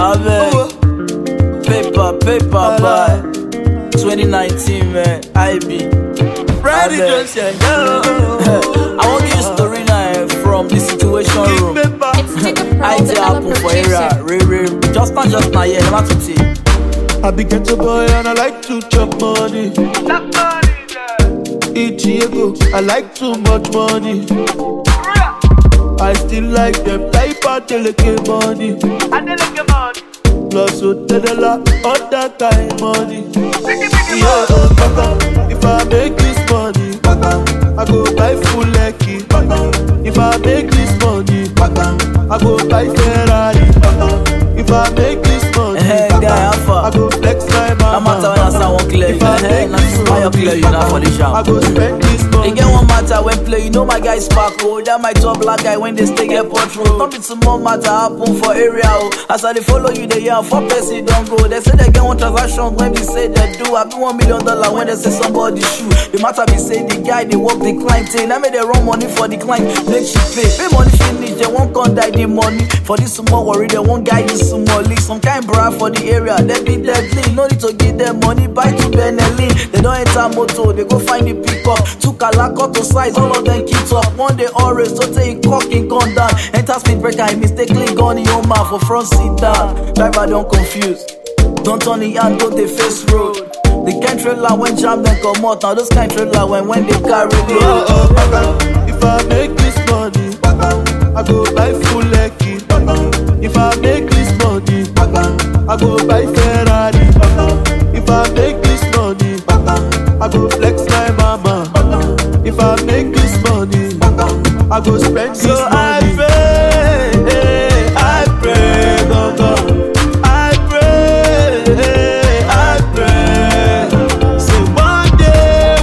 Paper by 2019, man. IB. Ready, just yeah. I want you story now from the situation room. I tell happen for area. Just not yeah, never to see. I be get a boy and I like to chop money. Each Diego, I like too much money. I still like them type of delicate money. Plus hotel other kind money. Yeah, if I make this money, I go buy full lucky. If I make this money, I go buy Ferrari. If I make this money, I go flex my mama. I'm not when I won't clear you. I clear you now for the shop. I go spend this money. They get one matter when play, you know my guy Sparkle. That my top black guy when they stay get patrol. Don't be some more matter happen for area. As I follow you, they hear for person don't go. They say they get one transaction when we say they do. I be $1 million when they say somebody shoot. The matter be say the guy they work the client thing. I made they run money for the client, make she pay. Pay money finish, they won't come die the money. For this small worry, they won't guide you some more leak. Some kind bra for the area, they be deadly. No need to give them money, buy to Benelli. They don't enter motor, they go find the pickup. Two Calaco to size, all of them keep up. One day always, so take cocking gun down. Enter speed breaker, he mistakenly gone in your mouth for front seat down. Driver don't confuse, don't turn the hand, go the face road. The kind trailer when jam then come out. Now those kind trailer when they carry the if I make this money, I go buy full lucky. If I make this money, I go buy Ferrari. If I make this money, I go flex my mama. If I make this money, I go spend this money. I pray, God. I pray. Say one day,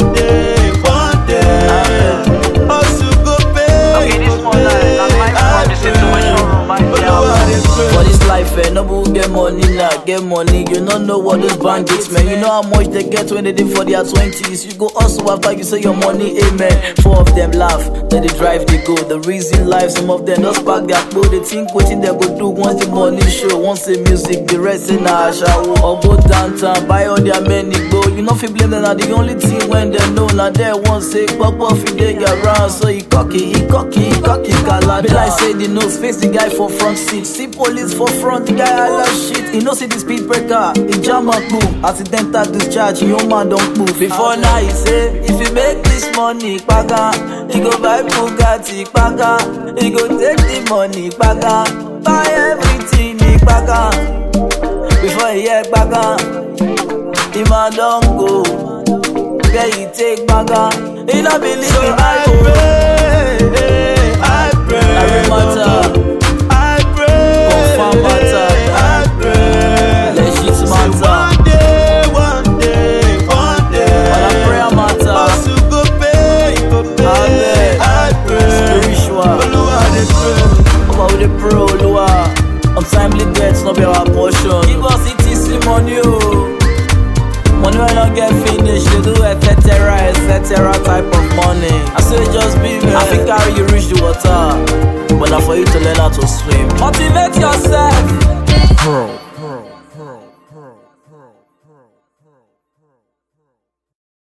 also go pay. Okay, this one like the situation for this life, nobody get money now, get money. You don't know what those bandits, man. You know how much they get when they did for their 20s. You go also after you say your money, amen. 4 of them laugh, then they drive, they go. The reason life, some of them just pack their clothes. They think waiting they go do once the money show. Once the music, the rest in a shower. Or go downtown, buy all their money, go. You know if you blame them, now the only thing when they know. Now they won't say, pop off if they get around. So he cocky, calada. Be like say the nose, face the guy for front seat. See police for front, the guy I love shit. He no see the speed breaker, he jam up move. Accidental discharge, your man don't move. Before now he say, if you make this money, paga, he go buy Bugatti, paga. He go take the money, paga. Buy everything, he paga. Before he hear paga, he man don't go. Where he take paga, he not believe So in I pray. Every matter. Untimely deaths no be our portion. Give us ETC money, oh. Money when not get finished, they do etc. type of money. I say just be me. I think carry you reach the water, but not for you to learn how to swim. Motivate yourself, bro.